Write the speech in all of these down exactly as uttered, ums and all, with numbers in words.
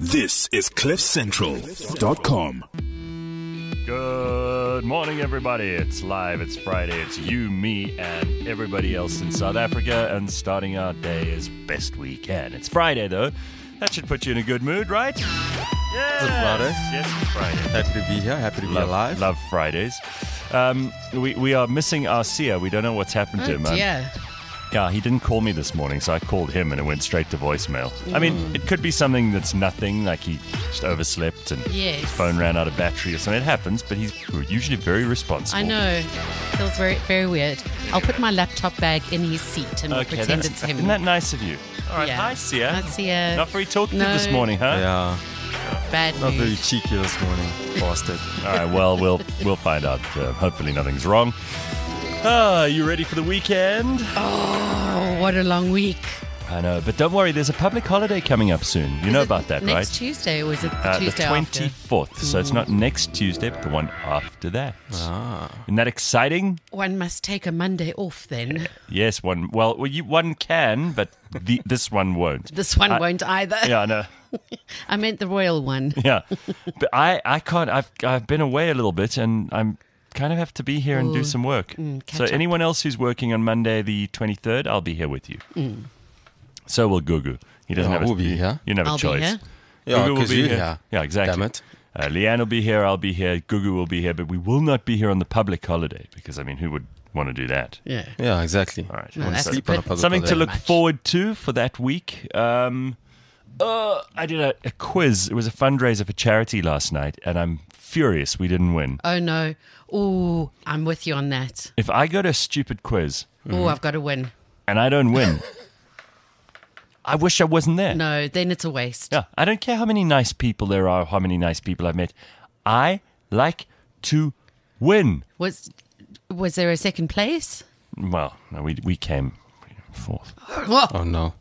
This is cliff central dot com. Good morning, everybody. It's live. It's Friday. It's you, me, and everybody else in South Africa, and starting our day as best we can. It's Friday, though. That should put you in a good mood, right? Yes. It's Friday. Yes, it's Friday. Happy to be here. Happy to be Love, alive. love Fridays. Um, we, we are missing our Sia. We don't know what's happened to Oh him. Um, dear. Yeah, he didn't call me this morning, so I called him and it went straight to voicemail. I mean, it could be something that's nothing, like he just overslept and Yes. his phone ran out of battery or something. It happens, but he's usually very responsible. I know. Feels very, very weird. I'll put my laptop bag in his seat and Okay, pretend that's, it's him. isn't that nice of you? All right, Yeah. hi, Sia. Hi, Sia. Not very talkative No. this morning, huh? Yeah, Bad not mood. very cheeky this morning, bastard. All right, well, we'll we'll find out. Uh, hopefully nothing's wrong. Ah, you ready for the weekend? Oh, what a long week. I know, but don't worry, there's a public holiday coming up soon. You Is know it about that, next right? Tuesday, or is it the Uh, the Tuesday after? twenty-fourth. So it's not next Tuesday, but the one after that. Ah. Isn't that exciting? One must take a Monday off then. Yes, one. Well, well you, one can, but the, this one won't. This one I- won't either. Yeah, I know. I meant the royal one. Yeah, but I, I can't. I've I've been away a little bit, and I'm kind of have to be here and do Ooh, some work. mm, catch so up. anyone else who's working on Monday the twenty-third, I'll be here with you. Mm. So will Gugu. He doesn't Yeah, have a we'll be here. You don't have I'll a be choice. here. Yeah, Gugu will because be you're here. here. Yeah, exactly. Damn it. Uh, Leanne will be here. I'll be here. Gugu will be here, but we will not be here on the public holiday because I mean, who would want to do that? Yeah. Yeah, exactly. All right. No, So- that's sleep a on a bit- public Something to holiday. look much. forward to for that week. Um, uh, I did a, a quiz. It was a fundraiser for charity last night, and I'm furious we didn't win. Oh, no. Oh, I'm with you on that. If I go to a stupid quiz Oh, I've got to win. and I don't win, I wish I wasn't there. No, then it's a waste. Yeah, I don't care how many nice people there are, how many nice people I've met. I like to win. Was was there a second place? Well, no, we we came fourth. Oh, no.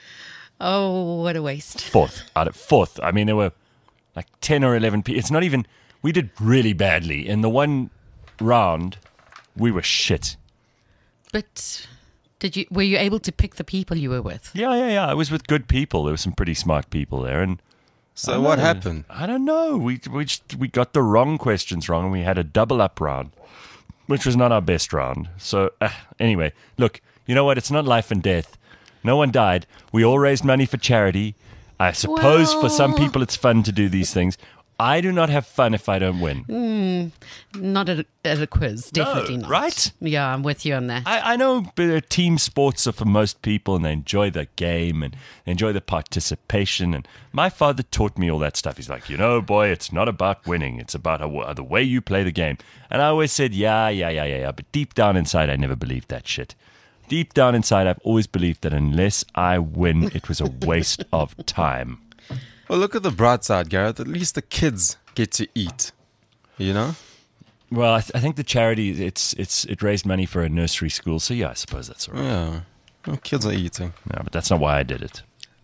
Oh, what a waste. Fourth out of fourth. I mean, there were like ten or eleven people. It's not even. We did really badly in the one round. We were shit. But did you were you able to pick the people you were with? Yeah, yeah, yeah. I was with good people. There were some pretty smart people there, and So I what know. happened? I don't know. We we just, we got the wrong questions wrong, and we had a double up round, which was not our best round. So uh, anyway, look, you know what? It's not life and death. No one died. We all raised money for charity. I suppose for some Well- people it's fun to do these things. I do not have fun if I don't win. Not at a, at a quiz, definitely No, not. right? Yeah, I'm with you on that. I, I know uh, team sports are for most people, and they enjoy the game and they enjoy the participation. And my father taught me all that stuff. He's like, you know, boy, it's not about winning. It's about how, the way you play the game. And I always said, yeah, yeah, yeah, yeah, yeah. But deep down inside, I never believed that shit. Deep down inside, I've always believed that unless I win, it was a waste of time. Well, look at the bright side, Gareth. At least the kids get to eat. You know? Well, I, th- I think the charity, it's it's it raised money for a nursery school. So yeah, I suppose that's all right. Yeah. Well, kids are eating. No, but that's not why I did it.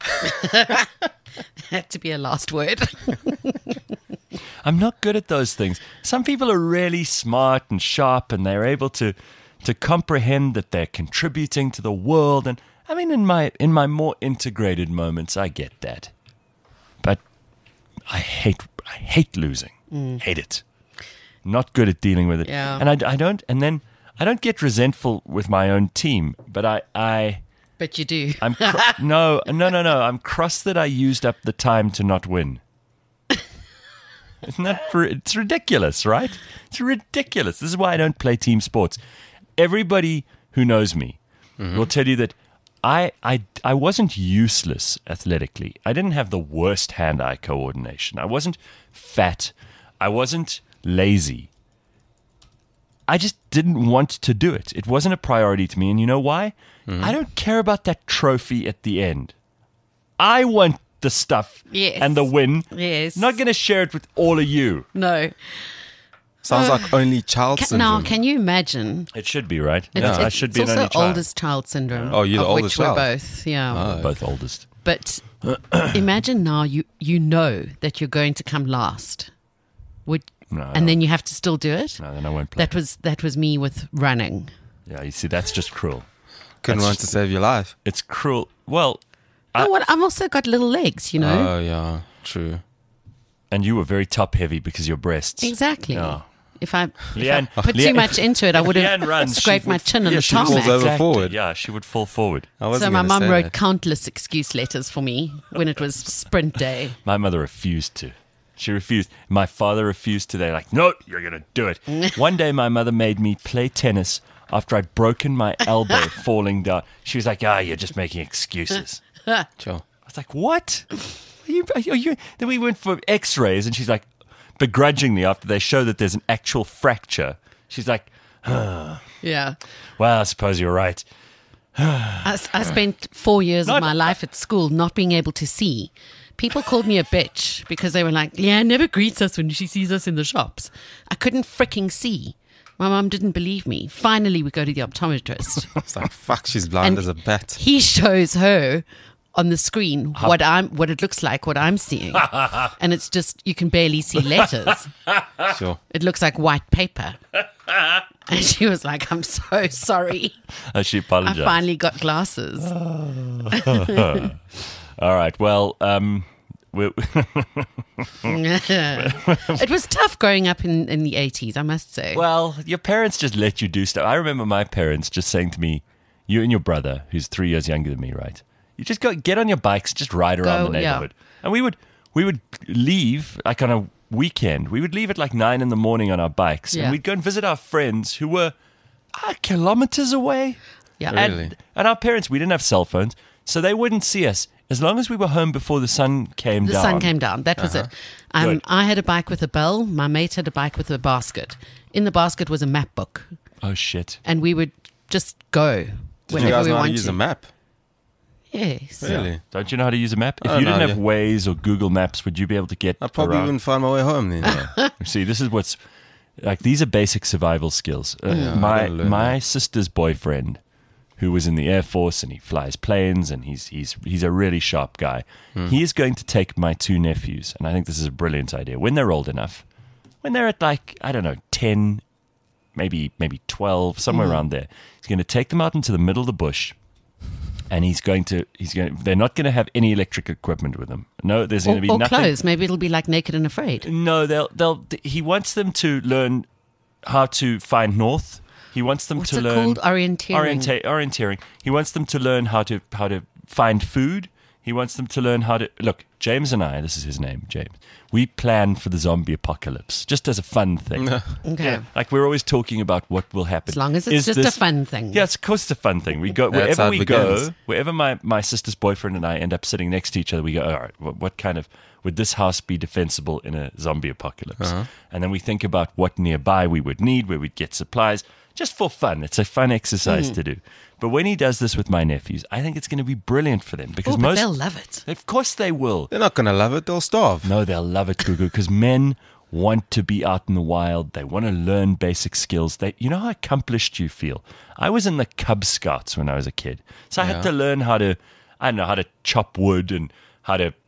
Had to be a last word. I'm not good at those things. Some people are really smart and sharp, and they're able to to comprehend that they're contributing to the world. And I mean, in my in my more integrated moments, I get that. But I hate I hate losing. Hate it. Not good at dealing with it. Yeah. And I, I don't. And then I don't get resentful with my own team. But I I But you do. I'm cr- no no no no. I'm cross that I used up the time to not win. Isn't that ri- it's ridiculous, right? It's ridiculous. This is why I don't play team sports. Everybody who knows me will tell you that I, I, I wasn't useless athletically. I didn't have the worst hand-eye coordination. I wasn't fat. I wasn't lazy. I just didn't want to do it. It wasn't a priority to me. And you know why? I don't care about that trophy at the end. I want the stuff Yes. and the win. Yes. Not going to share it with all of you. No. Sounds like only child Ca- syndrome. now, can you imagine? It should be, right? It's, Yeah, it's, I should be it's an also only child. oldest child syndrome. Oh, you're the of oldest which child. we're both. Yeah. Both oldest. But imagine now you you know that you're going to come last. Would No, I and then you have to still do it? No, then I won't play. That was that was me with running. Yeah, you see, that's just cruel. Couldn't That's run to save your life. It's cruel. Well, I- oh, what? I've also got little legs, you know. Oh, yeah. True. And you were very top heavy because of your breasts. Exactly. Yeah. If I, if Leanne- I put Leanne- too much into it, I would Leanne have runs, she scraped my would- chin on yeah, the she falls tarmac. over forward. Yeah, she would fall forward. I wasn't So my gonna mum say wrote that. countless excuse letters for me when it was sprint day. My mother refused to. She refused. My father refused to. They're like, no, you're going to do it. One day my mother made me play tennis after I'd broken my elbow falling down. She was like, ah, you're just making excuses. Sure. I was like, what? Are you, are you? Then we went for x-rays and she's like, begrudgingly, after they show that there's an actual fracture, she's like, Yeah. well, I suppose you're right. I, s- I spent four years Not- of my life at school not being able to see. People called me a bitch because they were like, Leanne never greets us when she sees us in the shops. I couldn't freaking see. My mum didn't believe me. Finally, we go to the optometrist. It's like, fuck, she's blind And as a bat. He shows her on the screen what I'm, what it looks like, what I'm seeing. And it's just, you can barely see letters. Sure. It looks like white paper. And she was like, I'm so sorry. Uh, she I apologized. finally got glasses. All right. Well, um, we It was tough growing up in, in the eighties, I must say. well, your parents just let you do stuff. I remember my parents just saying to me, you and your brother, who's three years younger than me, right? You just go get on your bikes, just ride around Go, the yeah. neighborhood. And we would we would leave like on a weekend. We would leave at like nine in the morning on our bikes, Yeah. and we'd go and visit our friends who were ah, kilometers away. yeah. Really? And, and our parents, we didn't have cell phones, so they wouldn't see us as long as we were home before the sun came The down. sun came down. That was it. Um, Good. I had a bike with a bell. My mate had a bike with a basket. In the basket was a map book, Oh shit! and we would just go Did whenever you guys we know how to wanted use to. a map? Yes. Really? Don't you know how to use a map? If Oh, you no, didn't have yeah. Waze or Google Maps, would you be able to get I probably around? wouldn't find my way home then. See, this is what's like. These are basic survival skills. Uh, I my gotta learn my that. sister's boyfriend, who was in the Air Force and he flies planes and he's he's he's a really sharp guy. Hmm. He is going to take my two nephews, and I think this is a brilliant idea. When they're old enough, when they're at like I don't know ten, maybe maybe twelve, somewhere around there, he's going to take them out into the middle of the bush. And he's going to, he's going. They're not going to have any electric equipment with them. No, there's going Or, to be or nothing. clothes. Maybe it'll be like Naked and Afraid. No, they'll they'll. He wants them to learn how to find north. He wants them What's to it learn called? Orienteering. Orienta- orienteering. He wants them to learn how to how to find food. He wants them to learn how to look. James and I, this is his name, James. We plan for the zombie apocalypse just as a fun thing. Okay. Yeah, like we're always talking about what will happen. As long as it's Is just a this- fun thing. Yeah, it's, of course it's a fun thing. We go That's wherever how it we begins. go, wherever my, my sister's boyfriend and I end up sitting next to each other. We go, all right, what, what kind of would this house be defensible in a zombie apocalypse? Uh-huh. And then we think about what nearby we would need, where we'd get supplies, just for fun. It's a fun exercise to do. But when he does this with my nephews, I think it's going to be brilliant for them because Oh, but most, they'll love it. of course, they will. They're not going to love it. They'll starve. No, they'll love it, Gugu, because men want to be out in the wild. They want to learn basic skills. They, you know how accomplished you feel. I was in the Cub Scouts when I was a kid, so I had Yeah. to learn how to, I don't know, how to chop wood and how to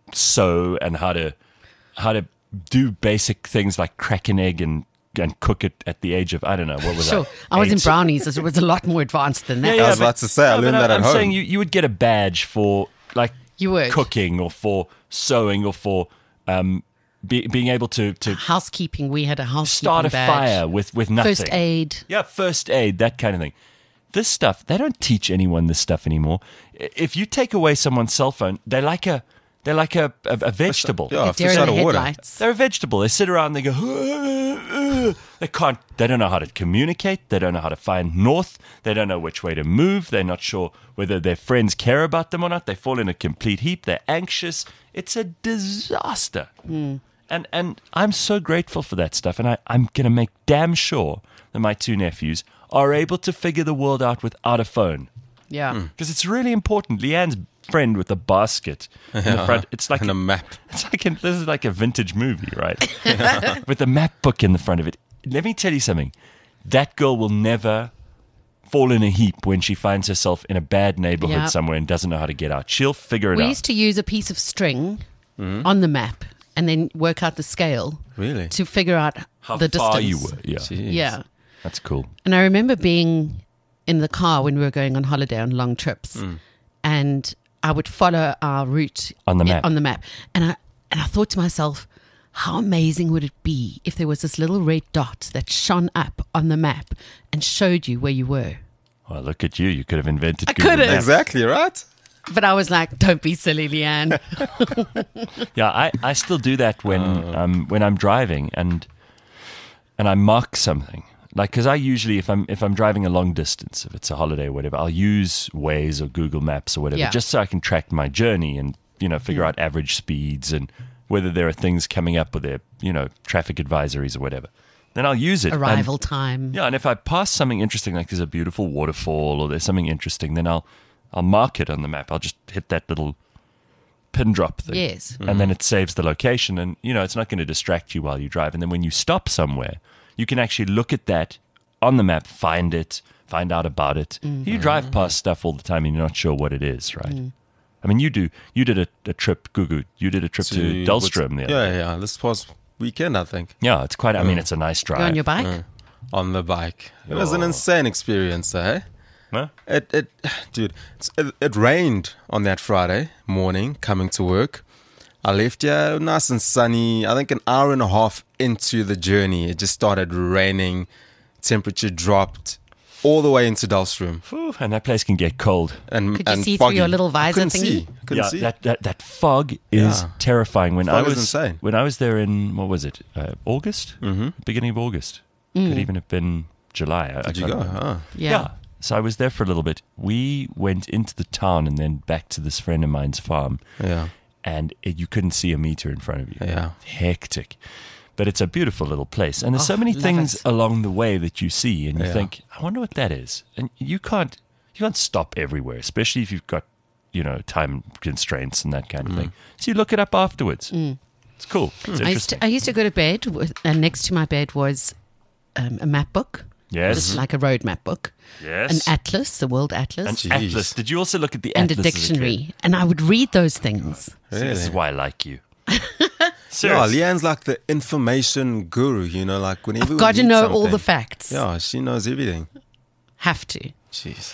sew and how to how to do basic things like crack an egg and and cook it at the age of I don't know what was Sure. I? I was in Eight? brownies. so It was a lot more advanced than that. Yeah, I was but- about to say, I no, learned but that at I'm home. saying you, you would get a badge for like You would. cooking or for sewing or for um, be, being able to to Housekeeping. We had a housekeeping start a badge. fire with with nothing. First aid. Yeah, first aid, that kind of thing. This stuff, they don't teach anyone this stuff anymore. I- If you take away someone's cell phone, they're like a they're like a, a, a vegetable. Yeah, Deer fish in out the of water. headlights. They're a vegetable. They sit around and they go, "Uh, uh." They can't, they don't know how to communicate. They don't know how to find north. They don't know which way to move. They're not sure whether their friends care about them or not. They fall in a complete heap. They're anxious. It's a disaster. And and I'm so grateful for that stuff. And I, I'm going to make damn sure that my two nephews are able to figure the world out without a phone. Yeah. Because it's really important. Leanne's friend with the basket in the front. It's like And a map. it's like a, this is like a vintage movie, right? With a map book in the front of it. Let me tell you something. That girl will never fall in a heap when she finds herself in a bad neighborhood Yeah. somewhere and doesn't know how to get out. She'll figure it We out. used to use a piece of string on the map and then work out the scale Really? to figure out how the far distance. you were. Yeah, Jeez. Yeah. that's cool. And I remember being in the car when we were going on holiday on long trips, and I would follow our route On the map. On the map, and I and thought to myself, how amazing would it be if there was this little red dot that shone up on the map and showed you where you were? Well, look at you. You could have invented I Google could have. Maps. Exactly, right? But I was like, don't be silly, Leanne. Yeah, I, I still do that when um when I'm driving and and I mark something. Like, because I usually, if I'm if I'm driving a long distance, if it's a holiday or whatever, I'll use Waze or Google Maps or whatever, Yeah. just so I can track my journey and, you know, figure out average speeds and whether there are things coming up or there, you know, traffic advisories or whatever. Then I'll use it. Arrival And, time. yeah, and if I pass something interesting, like there's a beautiful waterfall or there's something interesting, then I'll I'll mark it on the map. I'll just hit that little pin drop thing. Yes. And then it saves the location, and you know it's not going to distract you while you drive. And then when you stop somewhere, you can actually look at that on the map, find it, find out about it. You drive past stuff all the time and you're not sure what it is, right? I mean, you do. You did a, a trip, Gugu. You did a trip to, Dahlstrom the other Yeah, day. yeah. This past weekend, I think, Yeah, it's quite. I mean, it's a nice drive. Go on your bike? on the bike. It was an Oh. insane experience, eh? Huh? It, it, dude, it's, it, it rained on that Friday morning coming to work. I left here nice and sunny. I think an hour and a half into the journey, it just started raining. Temperature dropped all the way into Dahlstrom. Whew, and that place can get cold. And, Could you and see through foggy. your little visor Couldn't thingy? see. Couldn't yeah, see. that, that that fog is Yeah. terrifying. When I Fog is was insane. when I was there in what was it, uh, August, mm-hmm. beginning of August, could even have been July. I, I Did you can't go? remember. Huh? Yeah. So I was there for a little bit. We went into the town and then back to this friend of mine's farm, Yeah. and it, you couldn't see a meter in front of you. Yeah. Hectic. But it's a beautiful little place. And there's so Oh, many love things it. along the way that you see and you Yeah. think, I wonder what that is. And you can't you can't stop everywhere, especially if you've got, you know, time constraints and that kind of thing. So you look it up afterwards. It's cool. It's I used, interesting. to, I used to go to bed, with, and next to my bed was um, a map book. Yes. Just like a road map book. Yes. An atlas, the world atlas. An Jeez. atlas. Did you also look at the and a atlas as kid? dictionary. And I would read those things. See, this is Really? why I like you. Yeah, Seriously. Leanne's like the information guru, you know, like whenever we Got to need know all something- the facts. Yeah, she knows everything. Have to. Jeez.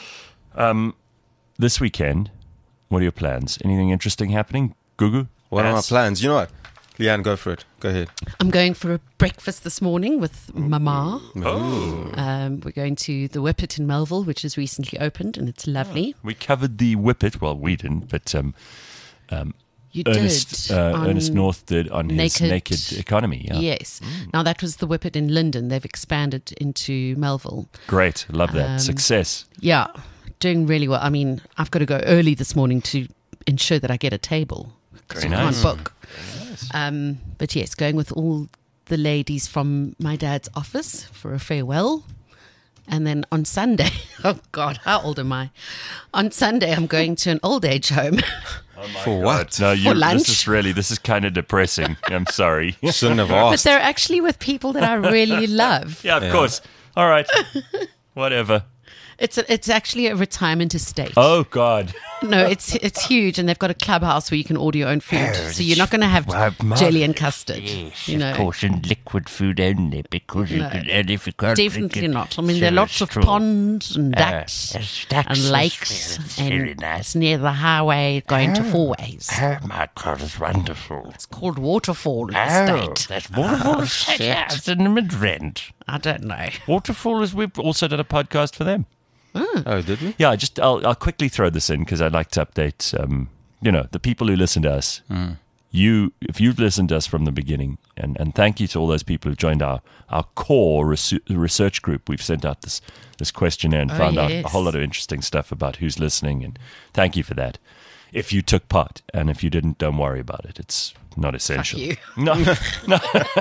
This weekend, what are your plans? Anything interesting happening? Gugu? What are my Ass? plans? You know what? Leanne, go for it. Go ahead. I'm going for a breakfast this morning with Mama. Oh. Um, we're going to the Whippet in Melville, which has recently opened, and it's lovely. We covered the Whippet. Well, we didn't, but um, You Ernest, did. uh, on- Ernest North did on his Naked- Naked Economy. Yeah. Yes. Now, that was the Whippet in Linden. They've expanded into Melville. Great. Love that. Um, Success. Yeah, doing really well. I mean, I've got to go early this morning to ensure that I get a table. 'cause Very you nice. can't book. Um, but yes, going with all the ladies from my dad's office for a farewell. And then on Sunday, oh God, how old am I? On Sunday, I'm going to an old age home. For what? No, you, lunch? this is really, this is kind of depressing. I'm sorry. Shouldn't have But asked. they're actually with people that I really love. Yeah, of Yeah. course. All right. Whatever. It's a, it's actually a retirement estate. Oh, God. No, it's it's huge, and they've got a clubhouse where you can order your own food. So you're not going to have Well, Mark- jelly and custard. You know, Caution liquid food only because you No. can only if you can't definitely drink it, not. I mean, there are lots of true. ponds and Uh, ducks yes, ducks and is lakes, very- it's and very nice. it's near the highway going to Four Ways. Oh my God, it's wonderful. It's called Waterfall Oh, Estate. that's wonderful. Yeah, it's in the Midrand. I don't know. Waterfall is, we've also done a podcast for them. Oh, did we? Yeah, I just I'll, I'll quickly throw this in because I'd like to update. Um, you know, the people who listen to us. You, if you've listened to us from the beginning, and, and thank you to all those people who've joined our our core resu- research group. We've sent out this this questionnaire and Oh, found out a yes. whole lot of interesting stuff about who's listening, and thank you for that. If you took part, and if you didn't, don't worry about it. It's not essential. you. No, no.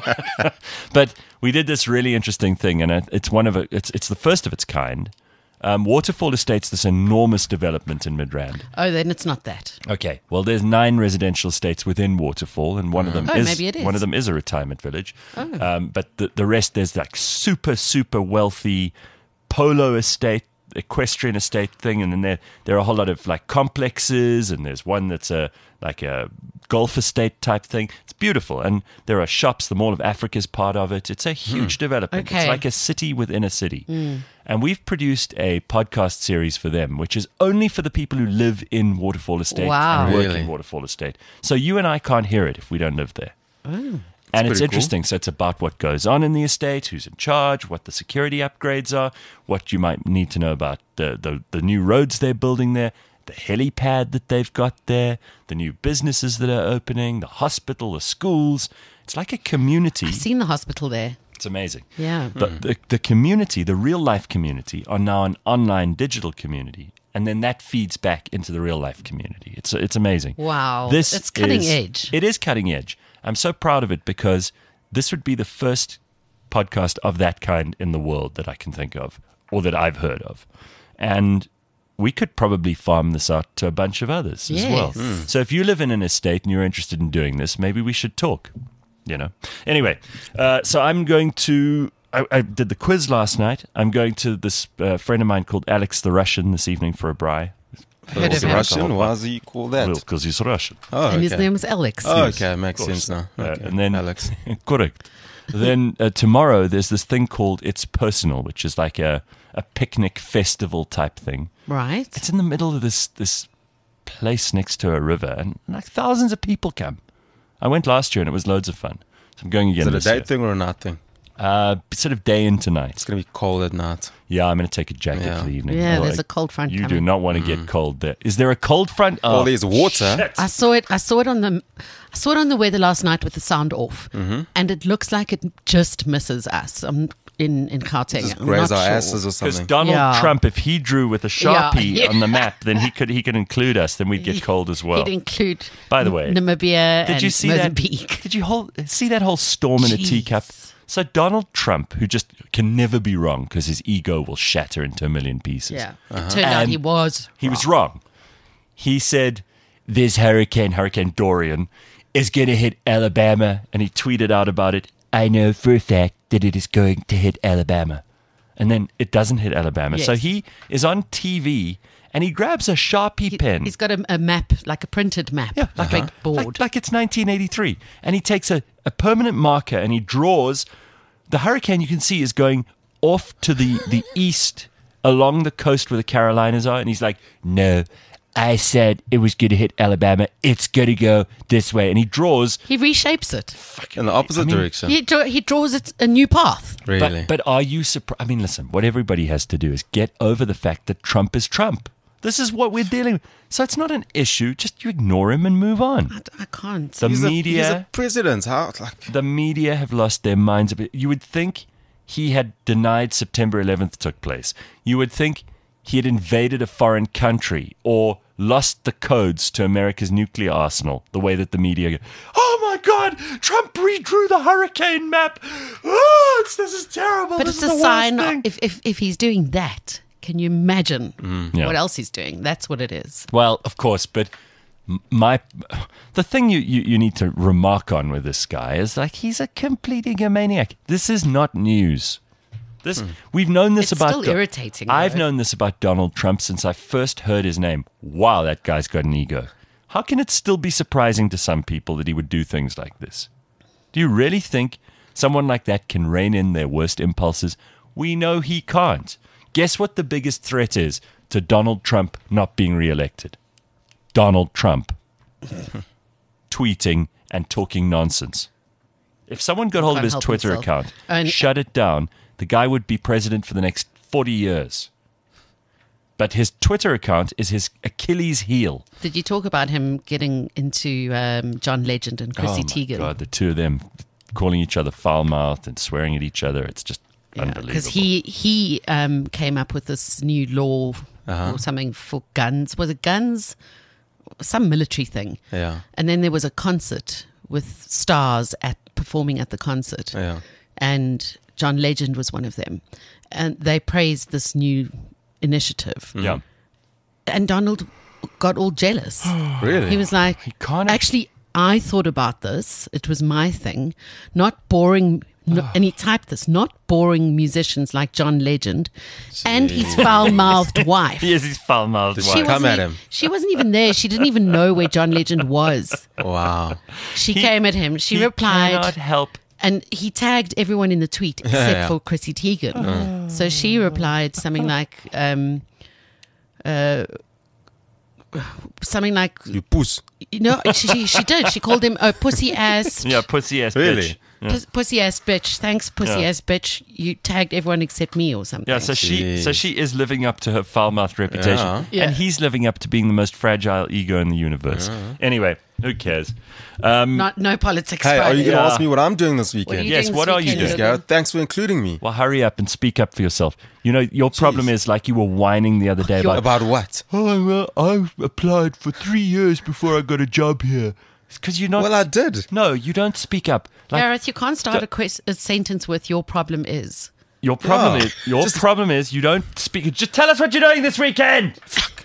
But we did this really interesting thing, and it- it's one of a, it's it's the first of its kind. Um, Waterfall Estate's this enormous development in Midrand. Oh, then it's not that. Okay, well, there's nine residential estates within Waterfall, and one of them Oh, is maybe it is. one of them is a retirement village. Um, but the the rest, there's like super super wealthy polo estate equestrian estate thing, and then there there are a whole lot of like complexes, and there's one that's a like a golf estate type thing. It's beautiful, and there are shops. The Mall of Africa is part of it. It's a huge development. Okay. It's like a city within a city. And we've produced a podcast series for them, which is only for the people who live in Waterfall Estate Wow. and work Really? in Waterfall Estate. So you and I can't hear it if we don't live there. And it's pretty cool. interesting. So it's about what goes on in the estate, who's in charge, what the security upgrades are, what you might need to know about the, the, the new roads they're building there, the helipad that they've got there, the new businesses that are opening, the hospital, the schools. It's like a community. I've seen the hospital there. It's amazing. Yeah. The, the, the community, the real life community, are now an online digital community. And then that feeds back into the real life community. It's it's amazing. Wow. This It's cutting is- edge. It is cutting edge. I'm so proud of it because this would be the first podcast of that kind in the world that I can think of or that I've heard of. And we could probably farm this out to a bunch of others as well. Yes. So if you live in an estate and you're interested in doing this, maybe we should talk. You know. Anyway, uh, so I'm going to. I, I did the quiz last night. I'm going to this uh, friend of mine called Alex the Russian this evening for a braai. Heard Is of it him. Russian? Why does he call that? Well, because he's Russian. Oh, And his okay. name was Alex. Oh, okay, makes Of course. sense now. Uh, Okay. and then Alex. correct. Then uh, tomorrow there's this thing called It's Personal, which is like a, a picnic festival type thing. Right. It's in the middle of this this place next to a river, and like thousands of people come. I went last year and it was loads of fun. So I'm going Is again it a this day year. thing or a night thing? Uh, sort of day into night. It's going to be cold at night. Yeah, I'm going to take a jacket Yeah. for the evening. Yeah, Oh, there's I- a cold front You do coming. not want to get cold there. Is there a cold front? Oh, Well, there's water. shit. I saw it. I saw it on the. I saw it on the weather last night with the sound off, Mm-hmm. and it looks like it just misses us. Um, in in Gauteng. Just I'm graze not our sure. asses or Because something. Donald Yeah. Trump, if he drew with a sharpie Yeah. on the map, then he could he could include us. Then we'd get cold as well. He'd include. By the way, Namibia Did and you see Mozambique. that? Did you whole, see that whole storm in a Jeez. teacup? So Donald Trump, who just can never be wrong because his ego will shatter into a million pieces. Yeah, it turned out And he was. He was wrong. He said, this hurricane, Hurricane Dorian, is going to hit Alabama. And he tweeted out about it. I know for a fact that it is going to hit Alabama. And then it doesn't hit Alabama. So Yes. he is on T V and he grabs a Sharpie He, pen. He's got a, a map, like a printed map, Yeah, a big board. Like, like it's nineteen eighty-three. And he takes a, a permanent marker and he draws. The hurricane you can see is going off to the, the east along the coast where the Carolinas are. And he's like, no, I said it was going to hit Alabama. It's going to go this way. And he draws. he reshapes it. In the opposite mean, direction. He, draw, he draws it a new path. really? But, but are you surprised? I mean, listen, what everybody has to do is get over the fact that Trump is Trump. This is what we're dealing with. So it's not an issue. Just you ignore him and move on. I, I can't. The he's, a, media. he's a president. How? Like, The media have lost their minds a bit. You would think he had denied September eleventh took place. You would think he had invaded a foreign country or lost the codes to America's nuclear arsenal, the way that the media go, oh my God, Trump redrew the hurricane map. Oh, it's, this is terrible. But This it's is a the worst sign. thing." Of, if, if if he's doing that, can you imagine Yeah. what else he's doing? That's what it is. Well, of course, but m- my the thing you, you, you need to remark on with this guy is like he's a complete egomaniac. This is not news. This we've known this It's about. still irritating, I've though. known this about Donald Trump since I first heard his name. Wow, that guy's got an ego. How can it still be surprising to some people that he would do things like this? Do you really think someone like that can rein in their worst impulses? We know he can't. Guess what the biggest threat is to Donald Trump not being reelected? Donald Trump tweeting and talking nonsense. If someone got hold of Can't his help Twitter himself. account, And- shut it down, the guy would be president for the next forty years. But his Twitter account is his Achilles heel. Did you talk about him getting into um, John Legend and Chrissy oh my Teigen? God, the two of them calling each other foul-mouthed and swearing at each other. It's just unbelievable. Because he he um, came up with this new law Uh-huh. or something for guns. Was it guns? Some military thing. yeah. And then there was a concert with stars at performing at the concert. Yeah. And John Legend was one of them. And they praised this new initiative. Yeah. And Donald got all jealous. Really? He was like, He can't- actually, I thought about this. It was my thing. Not boring. No, and he typed this, not boring musicians like John Legend and his foul-mouthed wife. He is his foul-mouthed Did wife. she wasn't come at e- him? She wasn't even there. She didn't even know where John Legend was. Wow. She came at him. She He replied. cannot help. And he tagged everyone in the tweet except yeah. for Chrissy Teigen. So she replied something like, um, uh, something like, You puss. you know, she, she, she did. She called him a pussy ass. Yeah, pussy ass Really? bitch. Yeah. Pus- pussy ass bitch. Thanks, pussy Yeah. ass bitch. You tagged everyone except me or something. Yeah, so she so Jeez. she is living up to her foul-mouthed reputation, Yeah. Yeah. and he's living up to being the most fragile ego in the universe. Anyway, who cares? Um, Not no politics. Hey, are Friday. you going to Yeah. ask me what I'm doing this What are weekend? you Yes, doing this what are you weekend, doing? Yes, Dylan? Gareth, thanks for including me. well, hurry up and speak up for yourself. You know, your problem is like you were whining the other day about. About what? Oh, well, I applied for three years before I got a job here. Because you're not. Well, I did. no, you don't speak up. Like, Gareth, you can't start a, ques- a sentence with "your problem is." your problem Yeah. is your Just- problem is you don't speak. Just tell us what you're doing this weekend.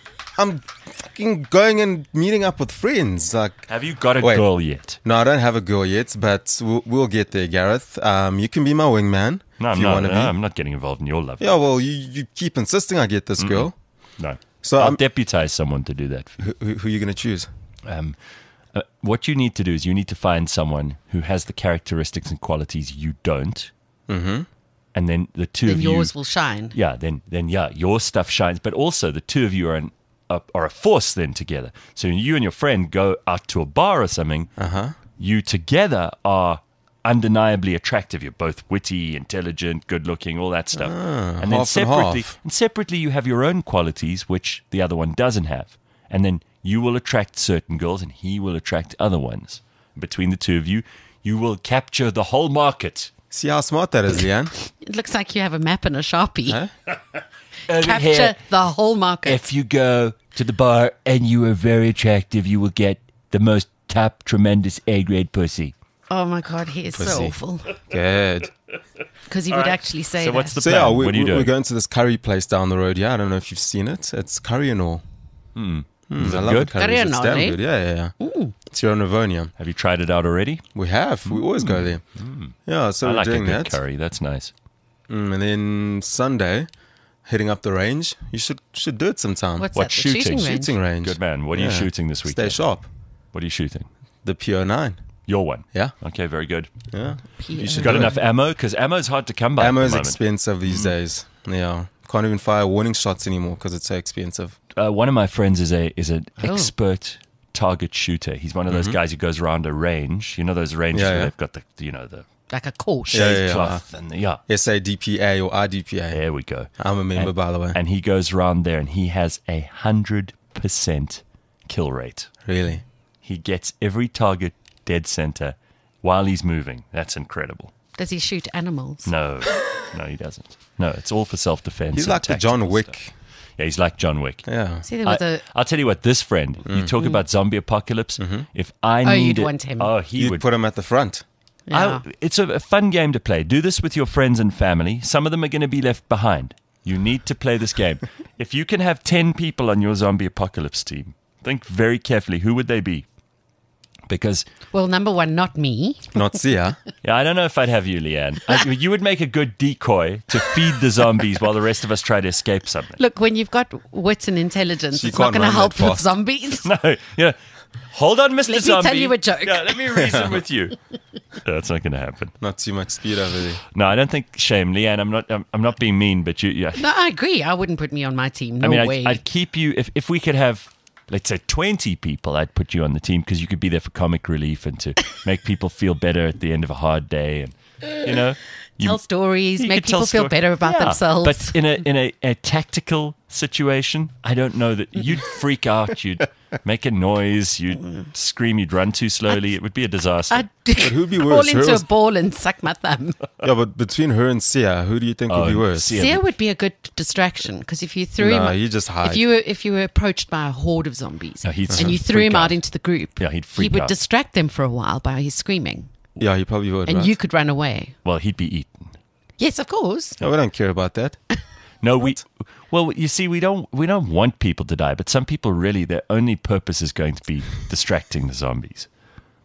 I'm fucking going and meeting up with friends. Like, Have you got a Wait. girl yet? no, I don't have a girl yet, but we'll, we'll get there, Gareth. Um, you can be my wingman No, if I'm you not. want to No, be. I'm not getting involved in your love. Yeah, well, you, you keep insisting I get this girl. No. So I'll I'm- deputize someone to do that. Who, who, who are you going to choose? Um, uh, what you need to do is you need to find someone who has the characteristics and qualities you don't, mm-hmm. and then the two Then of you. yours will shine. Yeah, then then yeah, your stuff shines. But also the two of you are an, are, are a force then together. So you and your friend go out to a bar or something. Uh-huh. You together are undeniably attractive. You're both witty, intelligent, good-looking, all that stuff. and then half and separately, half. and separately, you have your own qualities which the other one doesn't have. And then you will attract certain girls, and he will attract other ones. Between the two of you, you will capture the whole market. See how smart that is, Leanne? It looks like you have a map and a Sharpie. Huh? Over Capture here, the whole market. if you go to the bar and you are very attractive, you will get the most top, tremendous A-grade pussy. oh my God, he is so Pussy. awful. Good. Because he would actually say So that. what's the So plan? yeah, we, what are you we- doing? we're going to this curry place down the road. Yeah, I don't know if you've seen it. It's Curry and All. Hmm. Is it I love good? the curries. Curry and It's All, damn eh? good. Yeah, yeah, yeah. It's here on Rivonia. Have you tried it out already? We have. We always go there. Yeah, so I we're like a doing good that. curry. That's nice. Mm, and then Sunday, heading up the range. You should should do it sometime. What's What, that? The shooting? shooting range? Shooting range. Good man. What are you Yeah. shooting this Stay weekend? sharp. What are you shooting? The P O nine. Your one. Yeah, Okay, very good. yeah. You should Got do enough it. ammo? Because ammo is hard to come by. Ammo at is the moment. expensive these days. Yeah, can't even fire warning shots anymore because it's so expensive. Uh, one of my friends is a is an Oh. expert target shooter. He's one of those guys who goes around a range. You know those ranges Yeah, where yeah. they've got the you know the Like a course. Yeah, yeah, yeah. cloth and the, yeah. S A D P A or R D P A. There we go. I'm a member, And- by the way. And he goes around there and he has a hundred percent kill rate. Really? He gets every target dead center while he's moving. That's incredible. Does he shoot animals? No, no, he doesn't. No, it's all for self defense. He's like the John Wick. Yeah, he's like John Wick. Yeah. See, there was I, a. I'll tell you what, this friend, you talk about zombie apocalypse. If I Oh, you'd needed, want him. Oh, he You'd would. put him at the front. Yeah. I, it's a, a fun game to play. Do this with your friends and family. Some of them are going to be left behind. You need to play this game. If you can have ten people on your zombie apocalypse team, think very carefully. Who would they be? Because, Well, number one, not me. Not Sia. yeah, I don't know if I'd have you, Leanne. I, you would make a good decoy to feed the zombies while the rest of us try to escape something. Look, when you've got wits and intelligence, You it's not can't going to run help that with fast. zombies. No, yeah. Hold on, Mister Let me Zombie. tell you a joke. Yeah, let me reason with you. That's not going to happen. Not too much speed over there. No, I don't think. Shame, Leanne. I'm not. I'm, I'm not being mean, but you. Yeah. No, I agree. I wouldn't put me on my team. No I mean, way. I'd, I'd keep you if if we could have, let's say, twenty people. I'd put you on the team because you could be there for comic relief and to make people feel better at the end of a hard day, and you know, you, tell stories, you make could tell people feel sto- better about Yeah, themselves. But in a in a, a tactical situation, I don't know that you'd freak out. You'd make a noise. You'd scream. You'd run too slowly. It would be a disaster. I'd who'd be crawl worse, into her or- a ball and suck my thumb. Yeah, but between her and Sia, who do you think would be Oh, worse? Sia. Sia would be a good distraction because if you threw Nah, him, you just hide. if you were if you were approached by a horde of zombies No, he'd and you threw freak him out. out into the group, Yeah, he'd he freak would out. distract them for a while by his screaming, Yeah, he probably would. and right? you could run away. Well, he'd be eaten. Yes, of course. No, we don't care about that. No, we. Well, you see, we don't we don't want people to die, but some people really their only purpose is going to be distracting the zombies.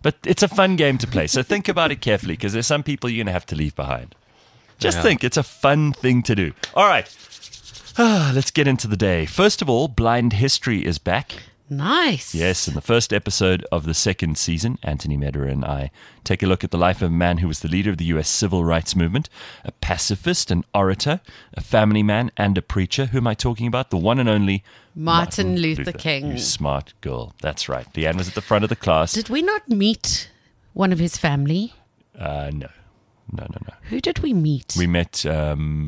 But it's a fun game to play. So think about it carefully, because there's some people you're going to have to leave behind. Just Yeah. think, it's a fun thing to do. All right. Ah, let's get into the day. First of all, Blind History is back. Nice. Yes, in the first episode of the second season, Anthony Medera and I take a look at the life of a man who was the leader of the U S civil rights movement, a pacifist, an orator, a family man, and a preacher. Who am I talking about? The one and only Martin Luther King. You smart girl. That's right. Leanne was at the front of the class. Did we not meet one of his family? Uh, no. No, no, no. Who did we meet? We met, um,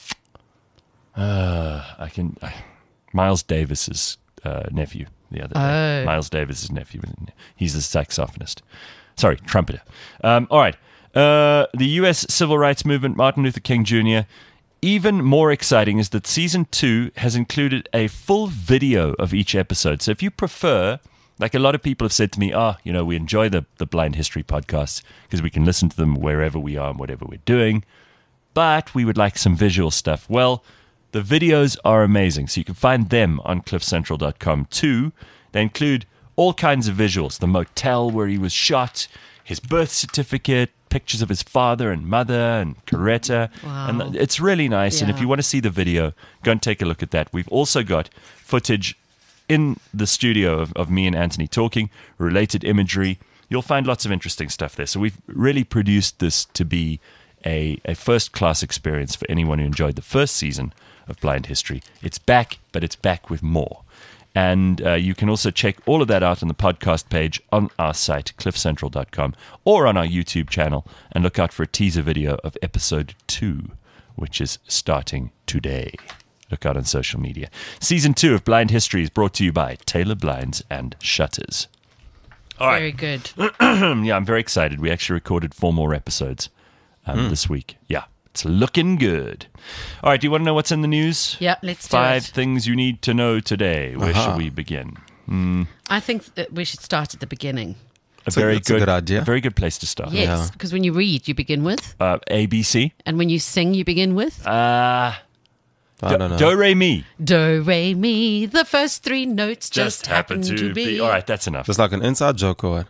uh, I can, uh, Miles Davis's uh, nephew the other day. Oh. Miles Davis's nephew. He's the saxophonist. Sorry, trumpeter. Um, all right. Uh, the U S civil rights movement, Martin Luther King Junior Even more exciting is that season two has included a full video of each episode. So if you prefer, like a lot of people have said to me, ah, oh, you know, we enjoy the, the Blind History podcasts because we can listen to them wherever we are and whatever we're doing, but we would like some visual stuff. Well, the videos are amazing. So you can find them on cliff central dot com too. They include all kinds of visuals. The motel where he was shot, his birth certificate, pictures of his father and mother and Coretta. Wow. And th- it's really nice. And if Yeah. you want to see the video, go and take a look at that. We've also got footage in the studio of, of me and Anthony talking, related imagery. You'll find lots of interesting stuff there. So we've really produced this to be a, a first-class experience for anyone who enjoyed the first season of Blind History. It's back, but it's back with more. And uh, you can also check all of that out on the podcast page on our site, cliff central dot com, or on our YouTube channel, and look out for a teaser video of episode two, which is starting today. Look out on social media. Season two of Blind History is brought to you by Taylor Blinds and Shutters. All right. Very good. Yeah, I'm very excited. We actually recorded four more episodes um, this week. Yeah, it's looking good. All right, do you want to know what's in the news? Yeah, let's do Five it. things you need to know today. Where Aha. shall we begin? I think that we should start at the beginning. A That's a- very that's a good idea. A very good place to start. Yes, Yeah. because when you read, you begin with, Uh, A, B, C. and when you sing, you begin with Uh, I don't know. Do, re, mi. do, re, mi. The first three notes just, happen to, be. All right, that's enough. Just like an inside joke or what?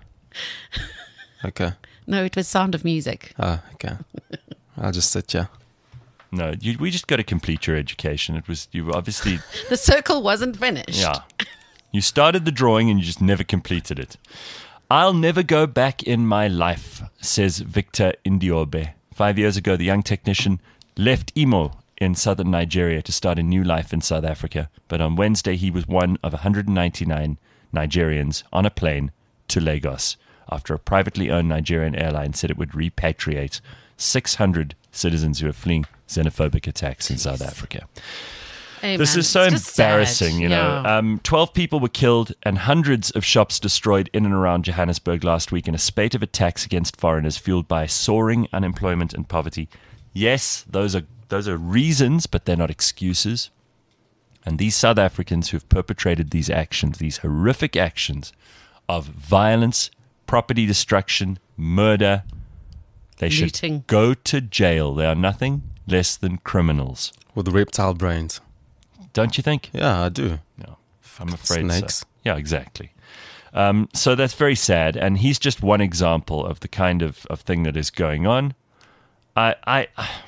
Okay. No, it was Sound of Music. Ah, okay. I'll just sit here. No, you, we just got to complete your education. It was you obviously, The circle wasn't finished. yeah. You started the drawing and you just never completed it. I'll never go back in my life, says Victor Indiobe. Five years ago, the young technician left Imo in southern Nigeria to start a new life in South Africa. But on Wednesday, he was one of one hundred ninety-nine Nigerians on a plane to Lagos after a privately owned Nigerian airline said it would repatriate six hundred citizens who are fleeing xenophobic attacks in South Africa. Hey, This man, is so it's just sad. embarrassing, you know. Yeah. Um, Twelve people were killed and hundreds of shops destroyed in and around Johannesburg last week in a spate of attacks against foreigners fueled by soaring unemployment and poverty. Yes, those are those are reasons, but they're not excuses. And these South Africans who've perpetrated these actions, these horrific actions of violence, property destruction, murder, they should Looting. go to jail. They are nothing less than criminals. With reptile brains. Don't you think? Yeah, I do. No, I'm afraid Snakes. so. Yeah, exactly. Um, so that's very sad, and he's just one example of the kind of, of thing that is going on. I, I,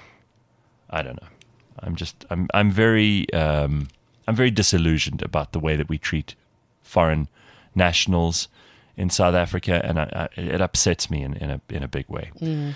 I don't know. I'm just, I'm, I'm very, um, I'm very disillusioned about the way that we treat foreign nationals in South Africa, and I, I, it upsets me in, in a in a big way.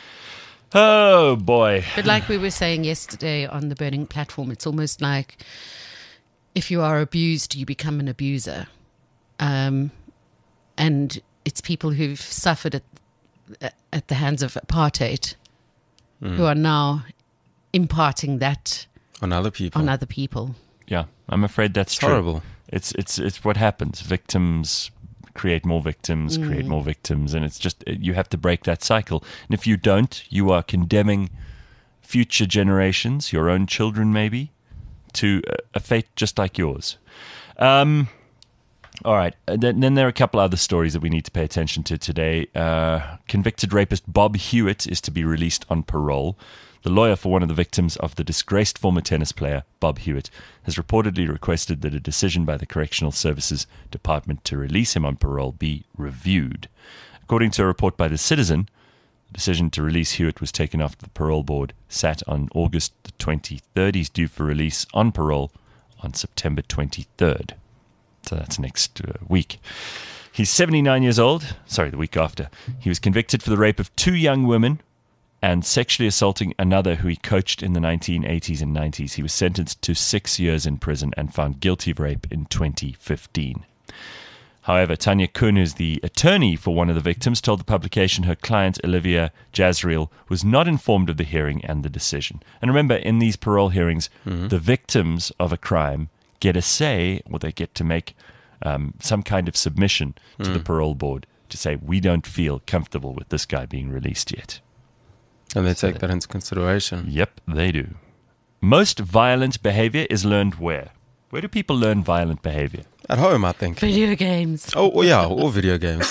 Oh boy. But like we were saying yesterday on the Burning Platform, it's almost like if you are abused, you become an abuser. Um, and it's people who've suffered at, at the hands of apartheid who are now imparting that On other people. on other people. Yeah, I'm afraid that's It's true. horrible. It's it's it's what happens. Victims create more victims, create more victims, and it's just you have to break that cycle. And if you don't, you are condemning future generations, your own children maybe, to a, a fate just like yours. Um, all right. And then, then there are a couple other stories that we need to pay attention to today. Uh, convicted rapist Bob Hewitt is to be released on parole. The lawyer for one of the victims of the disgraced former tennis player, Bob Hewitt, has reportedly requested that a decision by the Correctional Services Department to release him on parole be reviewed. According to a report by The Citizen, the decision to release Hewitt was taken after the parole board sat on August the twenty-third. He's due for release on parole on September twenty-third. So that's next uh, week. He's seventy-nine years old. Sorry, the week after. He was convicted for the rape of two young women and sexually assaulting another who he coached in the nineteen eighties and nineties. He was sentenced to six years in prison and found guilty of rape in twenty fifteen. However, Tanya Kuhn, who's the attorney for one of the victims, told the publication her client, Olivia Jazriel, was not informed of the hearing and the decision. And remember, in these parole hearings, mm-hmm. the victims of a crime get a say, or they get to make um, some kind of submission to mm. the parole board to say, we don't feel comfortable with this guy being released yet. And they So take that into consideration. Yep, they do. Most violent behavior is learned where? Where do people learn violent behavior? At home, I think. Video games. Oh, oh yeah, or video games.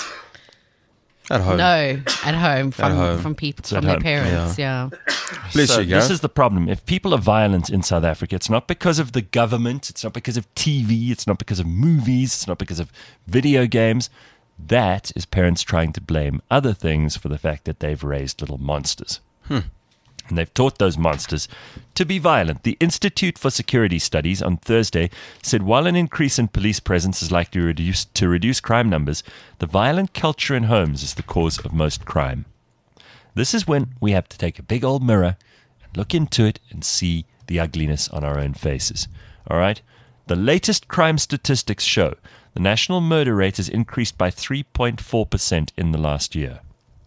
At home. No, at home from At home. from people It's from at their home. parents. Yeah. Bless So you, Gareth. this is the problem. If people are violent in South Africa, it's not because of the government, it's not because of T V, it's not because of movies, it's not because of video games. That is parents trying to blame other things for the fact that they've raised little monsters. Hmm. And they've taught those monsters to be violent. The Institute for Security Studies on Thursday said while an increase in police presence is likely to reduce, to reduce crime numbers, the violent culture in homes is the cause of most crime. This is when we have to take a big old mirror and look into it and see the ugliness on our own faces. All right? The latest crime statistics show the national murder rate has increased by three point four percent in the last year.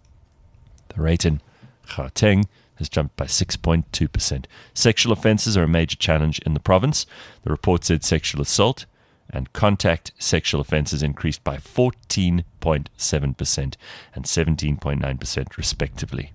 The rate in Gauteng has jumped by six point two percent. Sexual offences are a major challenge in the province. The report said sexual assault and contact sexual offences increased by fourteen point seven percent and seventeen point nine percent respectively.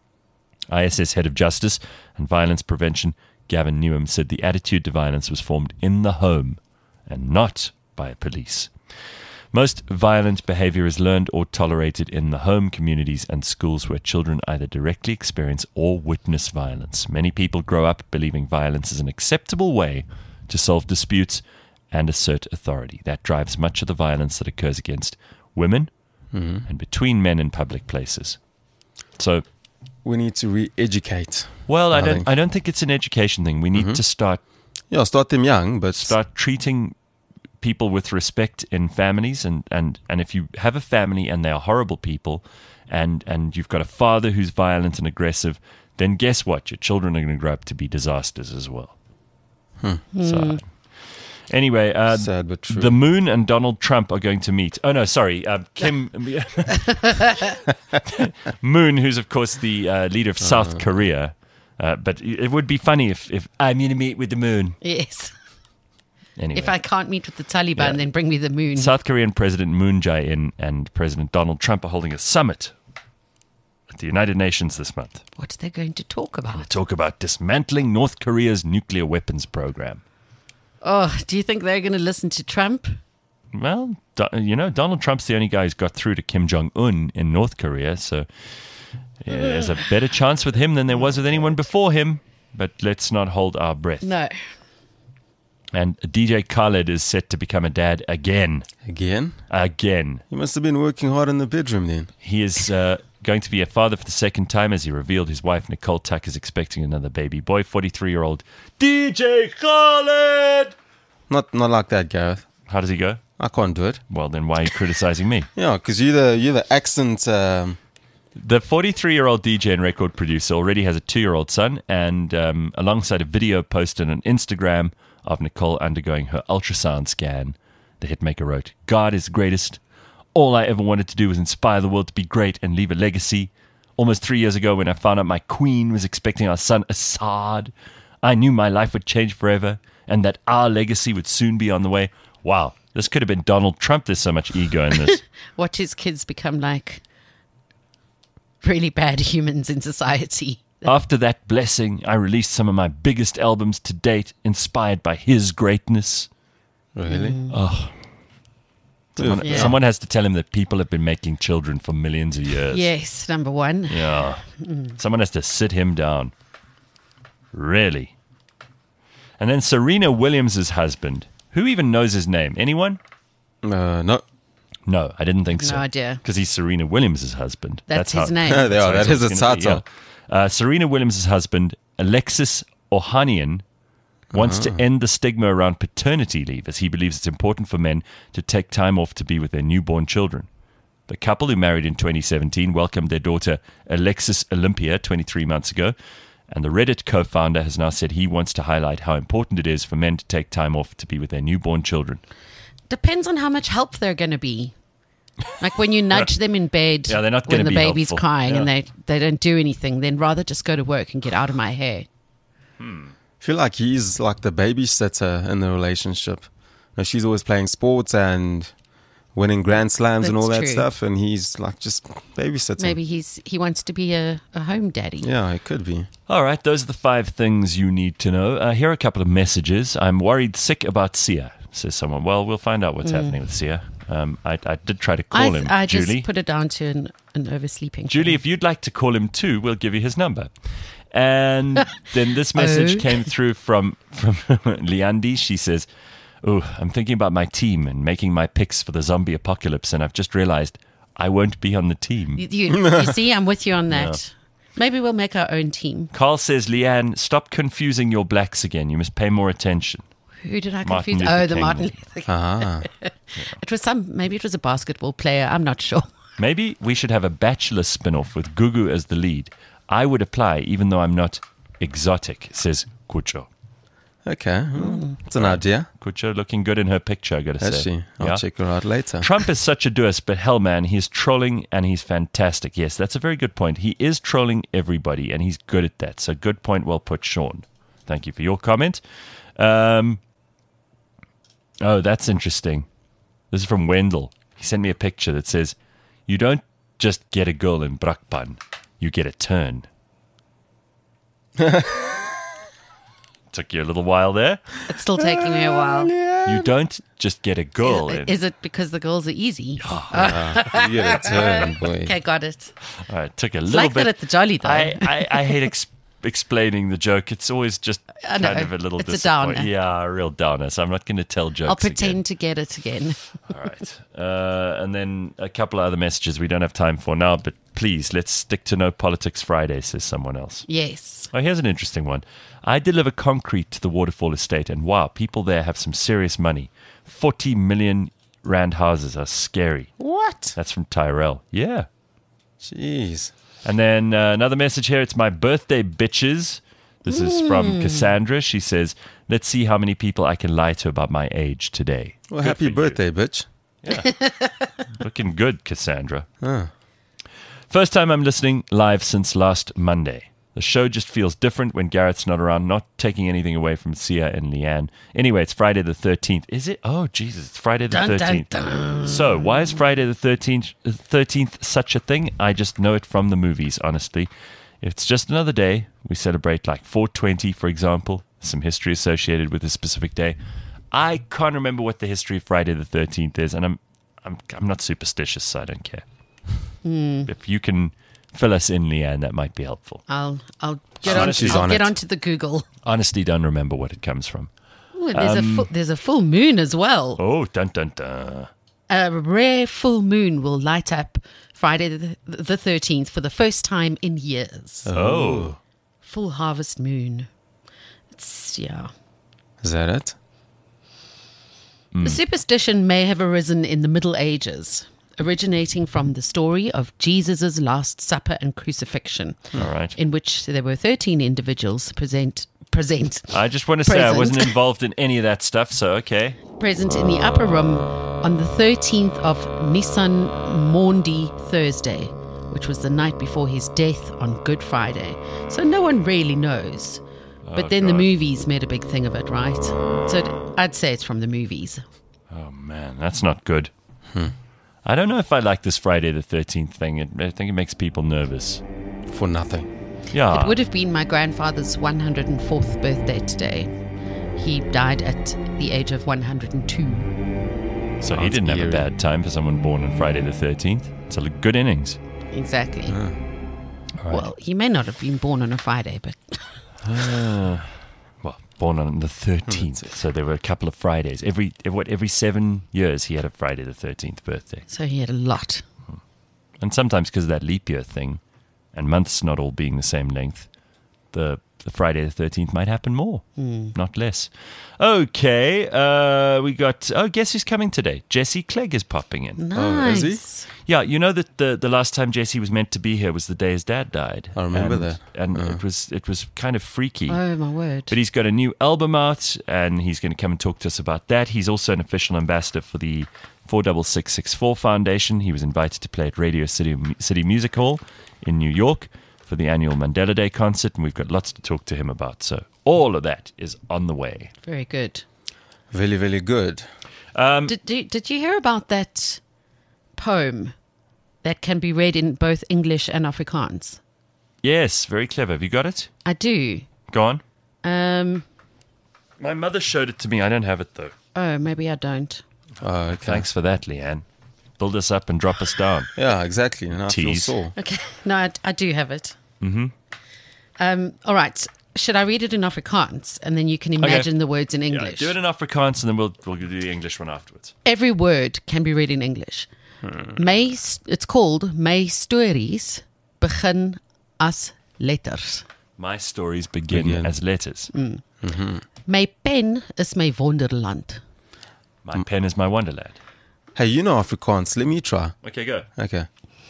I S S Head of Justice and Violence Prevention, Gavin Newham, said the attitude to violence was formed in the home and not by police. Most violent behavior is learned or tolerated in the home, communities, and schools where children either directly experience or witness violence. Many people grow up believing violence is an acceptable way to solve disputes and assert authority. That drives much of the violence that occurs against women Mm-hmm. and between men in public places. So, We need to re-educate. well, I I don't, think. I don't think it's an education thing. We need Mhm. to start Yeah, start them young, but start treating people with respect in families, and, and, and if you have a family and they are horrible people and, and you've got a father who's violent and aggressive, then guess what? Your children are going to grow up to be disasters as well. Hmm. So, anyway, uh, sad but true. the Moon and Donald Trump are going to meet. Oh, no, sorry. Uh, Kim Moon, who's, of course, the uh, leader of South Korea. Uh, but it would be funny if, if I'm going to meet with the Moon. Yes. Anyway. If I can't meet with the Taliban, Yeah. then bring me the moon. South Korean President Moon Jae-in and President Donald Trump are holding a summit at the United Nations this month. What are they going to talk To about? talk about dismantling North Korea's nuclear weapons program. Oh, do you think they're going to listen to Trump? Well, Do- you know, Donald Trump's the only guy who's got through to Kim Jong-un in North Korea, so yeah, there's a better chance with him than there was with anyone before him. But let's not hold our breath. No. And D J Khaled is set to become a dad again. Again? Again. You must have been working hard in the bedroom then. He is uh, going to be a father for the second time, as he revealed his wife, Nicole Tuck, is expecting another baby boy. forty-three-year-old D J Khaled! Not not like that, Gareth. How does he go? I can't do it. Well, then why are you criticizing me? Yeah, because you're the, you're the accent... Um, The forty-three-year-old D J and record producer already has a two-year-old son, and um, alongside a video posted on Instagram of Nicole undergoing her ultrasound scan, the hitmaker wrote, "God is greatest. All I ever wanted to do was inspire the world to be great and leave a legacy. Almost three years ago when I found out my queen was expecting our son Assad, I knew my life would change forever and that our legacy would soon be on the way." Wow, this could have been Donald Trump. There's so much ego in this. Watch his kids become like really bad humans in society. After that blessing, I released some of my biggest albums to date, inspired by his greatness. really? Someone, Yeah. someone has to tell him that people have been making children for millions of years. Yes, number one. Yeah. Someone has to sit him down. Really. And then Serena Williams' husband. Who even knows his name? Anyone? Uh, no. No, I didn't think so. No idea. Because he's Serena Williams' husband. That's his how- name. Yeah, they are. That's That is how a it's gonna be, title. yeah. Uh, Serena Williams' husband, Alexis Ohanian, wants to end the stigma around paternity leave, as he believes it's important for men to take time off to be with their newborn children. The couple, who married in twenty seventeen, welcomed their daughter Alexis Olympia twenty-three months ago, and the Reddit co-founder has now said he wants to highlight how important it is for men to take time off to be with their newborn children. Depends on how much help they're going to be. Like when you nudge them in bed Yeah, they're not when gonna the be baby's helpful. crying and Yeah. they, they don't do anything, then rather just go to work and get out of my hair. I feel like he's like the babysitter in the relationship. You know, she's always playing sports and winning grand slams and all That's that true. stuff, and he's like just babysitting. Maybe he's he wants to be a, a home daddy. Yeah, it could be. All right, those are the five things you need to know. Uh, here are a couple of messages. I'm worried sick about Sia, says someone. Well, we'll find out what's happening with Sia. Um, I, I did try to call I, him, I Julie. just put it down to an, an oversleeping. Julie, thing. if you'd like to call him too, we'll give you his number. And then this message Oh. came through from, from Liandi. She says, oh, I'm thinking about my team and making my picks for the zombie apocalypse, and I've just realized I won't be on the team. You, you, you see, I'm with you on that. Maybe we'll make our own team. Carl says, Leanne, stop confusing your blacks again. You must pay more attention. Who did I Martin confuse? Luther Oh, the King. Martin Luther King. Ah, It was some. Maybe it was a basketball player. I'm not sure. Maybe we should have a Bachelor spin-off with Gugu as the lead. I would apply, even though I'm not exotic, says Kucho. okay. Hmm. It's an idea. Kucho looking good in her picture, I gotta Has say. she? I'll Yeah. check her out later. Trump is such a dous, but hell, man, he's trolling and he's fantastic. Yes, that's a very good point. He is trolling everybody, and he's good at that. So, good point, well put, Sean. Thank you for your comment. Um, oh, that's interesting. This is from Wendell. He sent me a picture that says, "You don't just get a girl in Brakpan, you get a turn." Took you a little while there. It's still taking me a while. You don't just get a girl in. Is it because the girls are easy? You get a turn, boy. Okay, got it. All right, took a It's little like bit. that at the Jolly, though. I, I, I hate ex- explaining the joke. It's always just I kind know. of a little It's a disappoint- downer. Yeah, a real downer. So I'm not going to tell jokes. I'll pretend again. to get it again. All right. Uh, and then a couple of other messages we don't have time for now, but please, let's stick to No Politics Friday, says someone else. Yes. Oh, here's an interesting one. I deliver concrete to the Waterfall Estate, and wow, people there have some serious money. forty million rand houses are scary. What? That's from Tyrell. Yeah. Jeez. And then uh, another message here. It's my birthday, bitches. This is from Cassandra. She says, let's see how many people I can lie to about my age today. Well, Good happy for you. birthday, bitch. Looking good, Cassandra. Huh. First time I'm listening live since last Monday. The show just feels different when Garrett's not around, not taking anything away from Sia and Leanne. Anyway, it's Friday the thirteenth. Is it? Oh, Jesus, it's Friday the Dun, dun, thirteenth. dun. So, why is Friday the thirteenth, thirteenth such a thing? I just know it from the movies, honestly. It's just another day. We celebrate like four twenty, for example, some history associated with a specific day. I can't remember what the history of Friday the thirteenth is, and I'm I'm I'm not superstitious, so I don't care. If you can fill us in, Leanne, that might be helpful. I'll I'll get Oh, on. she's I'll on get it. onto the Google. Honestly, don't remember what it comes from. Ooh, there's Um, a full, there's a full moon as well. Oh, dun dun dun. A rare full moon will light up Friday the the thirteenth for the first time in years. Oh. Full harvest moon. It's yeah. Is that it? The superstition may have arisen in the Middle Ages, originating from the story of Jesus' Last Supper and crucifixion, All right. in which there were thirteen individuals present present I just want to say I Present. wasn't involved in any of that stuff, so okay. present in the upper room on the thirteenth of Nisan Maundy Thursday, which was the night before his death on Good Friday. So no one really knows. But Oh, then the God. movies made a big thing of it, right? So it- I'd say it's from the movies. Oh, man, that's not good. I don't know if I like this Friday the thirteenth thing. It, I think it makes people nervous. For nothing. Yeah. It would have been my grandfather's one hundred fourth birthday today. He died at the age of one hundred two. so he Sounds didn't have a eerie. bad time for someone born on Friday the thirteenth. It's a good innings. Exactly. All right. Well, he may not have been born on a Friday, but well, born on the thirteenth. So there were a couple of Fridays. Every what every seven years he had a Friday the thirteenth birthday. So he had a lot. And sometimes because of that leap year thing, and months not all being the same length, the the Friday the thirteenth might happen more, Mm. not less. Okay, uh, we got, oh, guess who's coming today? Jesse Clegg is popping in. Nice. Oh, is he? Yeah, you know that the, the last time Jesse was meant to be here was the day his dad died. I remember and, that. And Uh. it was it was kind of freaky. Oh, my word. But he's got a new album out, and he's going to come and talk to us about that. He's also an official ambassador for the four six six six four Foundation. He was invited to play at Radio City, City Music Hall in New York for the annual Mandela Day concert, and we've got lots to talk to him about. So all of that is on the way. Very good. Very, very good. Did, did, did you hear about that poem that can be read in both English and Afrikaans? Yes, very clever. Have you got it? I do. Go on. Um, My mother showed it to me. I don't have it, though. oh, maybe I don't. Oh, okay. Thanks for that, Leanne. Build us up and drop us down. Yeah, exactly. And I feel Tease. sore. Okay. No, I, I do have it. Mm-hmm. Um, all right. Should I read it in Afrikaans? And then you can imagine the words in Yeah, English. do it in Afrikaans, and then we'll, we'll do the English one afterwards. Every word can be read in English. My, it's called My Stories Begin as Letters. My stories begin, Begin. as letters. My pen is my wonderland. My pen is my wonderland. Hey, you know Afrikaans. Let me try. Okay, go. Okay.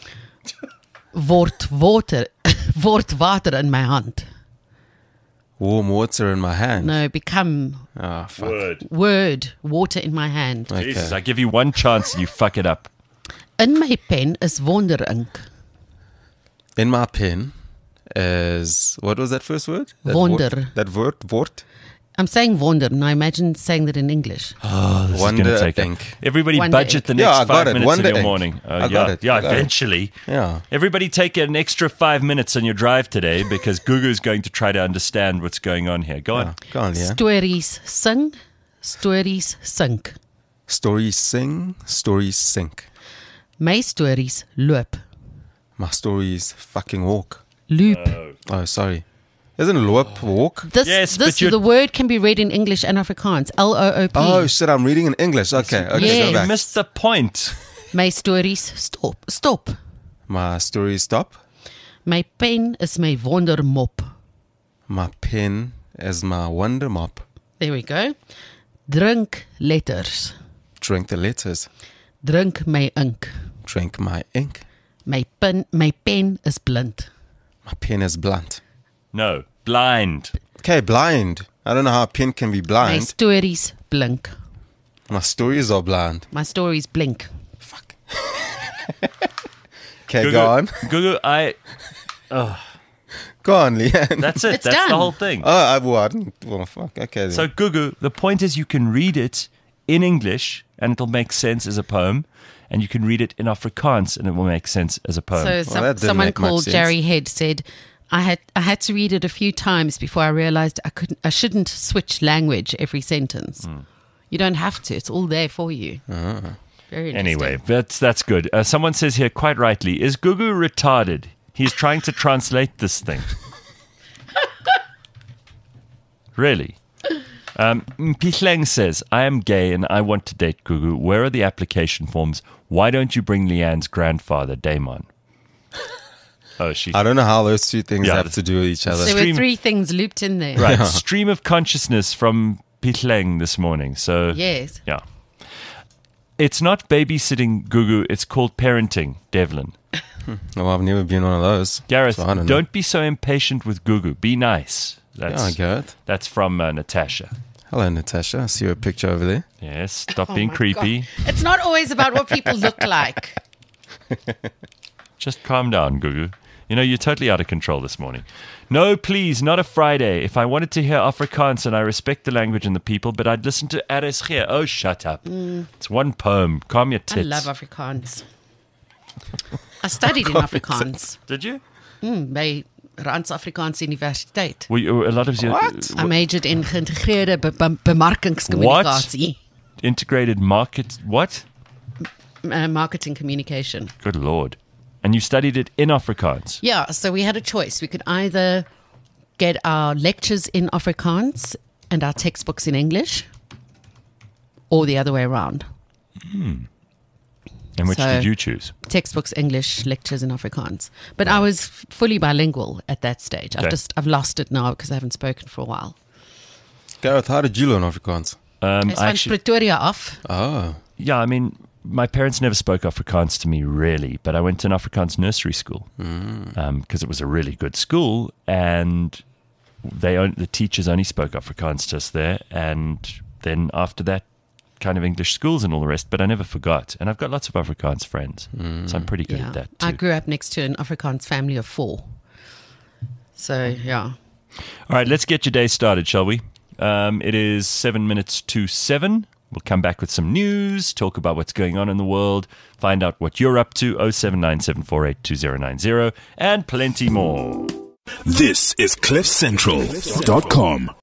Word water, word water in my hand. Warm water in my hand. No, become Ah, fuck. Word. word water in my hand. Okay. Jesus, I give you one chance and you fuck it up. In my pen is wonder ink. In my pen is, what was that first word? That Wonder. Word, that word, word? I'm saying wonder, and I imagine saying that in English. Oh, this Wonder is going to take ink. It. Everybody Wonder budget ink. the Yeah, next I got five it. minutes Wonder of your ink. morning. Uh, I yeah, got it. yeah, I got it. eventually. Yeah. Everybody take an extra five minutes on your drive today because Gugu's going to try to understand what's going on here. Go Yeah. on. Go on, yeah. Stories sing, stories sink. Stories sing, stories sink. My stories loop. My stories fucking walk. Loop. Oh, sorry. Isn't loop walk? This, Yes, this but you're- the word can be read in English and Afrikaans. L O O P. Oh, shit, I'm reading in English. Okay, okay, Yeah. go You back. missed the point. My stories stop. Stop. My stories stop. My pen is my wonder mop. My pen is my wonder mop. There we go. Drink letters. Drink the letters. Drink my ink. Drink my ink. My pen, my pen is blind. My pen is blunt. No, blind. Okay, blind. I don't know how a pen can be My blind. stories blink. My stories are blind. My stories blink. Fuck. Okay, Gugu, go on. Gugu, I. Go on, Leanne. That's it. It's that's done. the whole thing. Oh, I, well, I didn't. Well, fuck. Okay. Then. So, Gugu, the point is you can read it in English and it'll make sense as a poem, and you can read it in Afrikaans and it will make sense as a poem. So some, that didn't someone make much called sense. Jerry Head said, I had I had to read it a few times before I realized I couldn't I shouldn't switch language every sentence. Hmm. You don't have to. It's all there for you. Very interesting. Anyway, that's that's good. Uh, someone says here quite rightly, is Gugu retarded? He's trying to translate this thing. Really? Um, Mpihleng says, I am gay and I want to date Gugu. Where are the application forms? Why don't you bring Leanne's grandfather, Damon? Oh, she... I don't know how those two things Yeah, have to do with each other. There were Stream- three things looped in there. Right, stream of consciousness from Mpihleng this morning. So, Yes. yeah. It's not babysitting, Gugu. It's called parenting, Devlin. No, I've never been one of those. Gareth, So I don't don't, know. be so impatient with Gugu. Be nice. Yeah, That's, I get it. that's from uh, Natasha. Hello, Natasha. I see your picture over there. Yes, stop Oh being my creepy. God. It's not always about what people look like. Just calm down, Gugu. You know, you're totally out of control this morning. No, please, not a Friday. If I wanted to hear Afrikaans, and I respect the language and the people, but I'd listen to R S G. Oh, shut up. It's one poem. Calm your I tits. love Afrikaans. I studied in Afrikaans Did you? mm, by Rans Afrikaanse Universiteit. Were you, a lot of you What? I majored in geïntegreerde be be bemarkingscommunicatie. integrated market. What? Uh, marketing communication. Good Lord. And you studied it in Afrikaans. Yeah, so we had a choice. We could either get our lectures in Afrikaans and our textbooks in English, or the other way around. And which So- did you choose? Textbooks, English, lectures in Afrikaans. But I was fully bilingual at that stage. I've Okay. just I've lost it now because I haven't spoken for a while. Gareth, how did you learn Afrikaans? Um, It's I van actually, Pretoria af. Oh, yeah, I mean, my parents never spoke Afrikaans to me really, but I went to an Afrikaans nursery school because it was a really good school, and they on, the teachers only spoke Afrikaans just there, and then after that, kind of English schools and all the rest. But I never forgot, and I've got lots of Afrikaans friends, so I'm pretty good Yeah. at that too. I grew up next to an Afrikaans family of four. So, yeah. All right, let's get your day started, shall we? Um, it is seven minutes to seven. We'll come back with some news, talk about what's going on in the world, find out what you're up to, oh seven nine seven four eight two oh nine oh, and plenty more. This is cliff central dot com.